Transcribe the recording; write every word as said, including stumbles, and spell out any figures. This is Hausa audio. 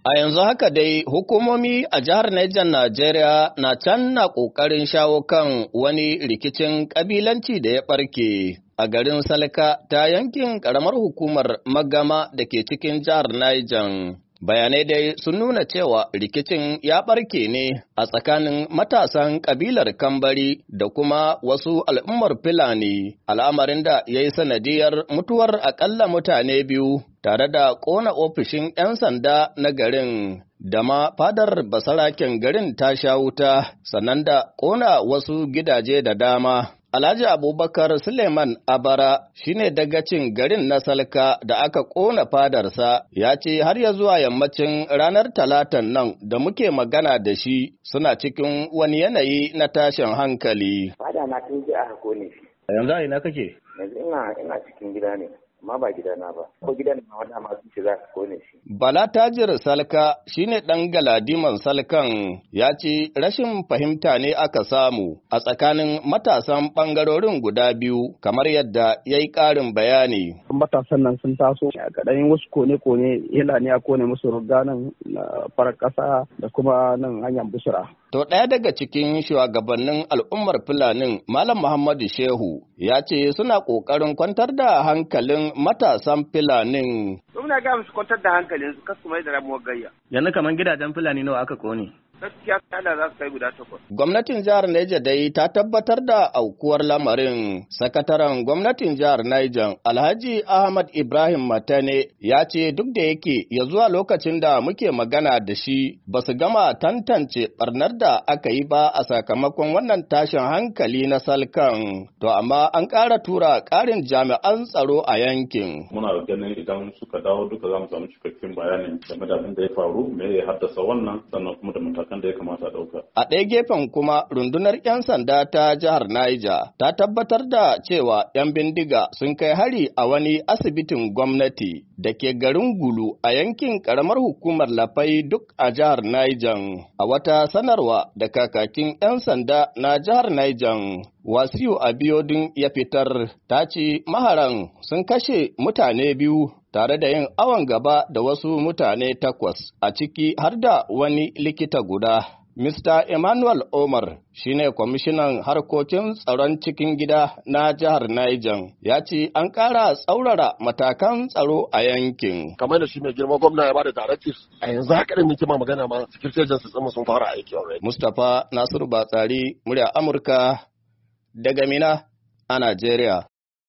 A yanzu haka dai hukumomi a jihar Niger Najeriya na can na ƙoƙarin shawo kan wani rikicin ƙabilanci da ya ɓarke a garin Salka ta yankin ƙaramar hukumar Magama da ke cikin jihar Niger. Bayanai dai sun nuna cewa rikicin ya ɓarke ne a tsakanin matasan ƙabilar Kambari da kuma wasu al'ummar Fulani, al'amarin da ya yi sanadiyar mutuwar aƙalla mutane biyu tare da ƙona ofishin ‘yan sanda na garin, da ma fadar basaraken garin ta sha wuta, sannan da ƙona wasu gidaje da dama. Alhaji Abubakar Suleiman Abara shine dagacin garin na Salka da aka ƙona fadarsa, ya ce har ya zuwa yammacin ranar Talatan nan da muke magana da shi suna cikin wani yanayi na tashin hankali. Fada na tun ji aka kone shi. Yanzu a ina kake? Yanzu ina ina cikin gida ne. Amma ba gidana ba, ko gidan na wanda masu ce za su kone shi. Bala Tajir Salka shine ɗan galadiman Salkan, ya ce rashin fahimta ne aka samu a tsakanin matasan ɓangarorin guda biyu, kamar yadda ya yi ƙarin bayani. Matasan nan sun taso a gaɗayin wasu kone-kone, hila ne a kone musu ruga nan farar ƙasa da kuma nan hanyar busura. To ɗaya daga cikin shugabannin al'ummar Fulanin, Malam Muhammadu Shehu, ya ce suna ƙoƙarin kwantar da hankalin matasan Fulanin. Muna ga musu kwantar da hankalin su kasu mai da ramuwar gayya. Yanzu kamar gidajen Fulani nawa aka kone? Gaskiya kala za su kai guda takwas. Gwamnatin jihar Niger dai ta tabbatar da aukuwar lamarin. Sakataren gwamnatin jihar Niger, Alhaji Ahmad Ibrahim Matane, ya ce duk da yake ya zuwa lokacin da muke magana da shi ba su gama tantance barnar da aka yi ba a sakamakon wannan tashin hankali na Salkan. To amma an ƙara tura ƙarin jami'an tsaro a yankin. Muna ganin idan suka dawo duka za mu samu cikakken bayanin game da abin da ya faru, me ya haddasa wannan, sannan kuma da matakan da ya kamata a ɗauka. A ɗaya gefen kuma rundunar 'yan sanda ta jihar Niger ta tabbatar da cewa 'yan bindiga sun kai hari a wani asibitin gwamnati da ke garin Gulu a yankin ƙaramar hukumar Lafai duk a jihar Niger. A wata sanarwa da kakakin 'yan sanda na jihar Niger, Wasiu Abiodun ya fitar, ta ce maharan sun kashe mutane biyu tare da yin awon gaba da wasu mutane takwas, a ciki har da wani likita guda. Mister Emmanuel Omar shine kwamishinan harkokin tsaron cikin gida na jihar Niger, ya ce an ƙara tsaurara matakan tsaro a yankin. Kamar da shi mai girma gwamna ya bada directives, a yanzu haka da muke ma magana ma security agencies ɗin sun fara aiki already. Mustapha Nasiru Batsari, murya Amurka daga Mina a Najeriya.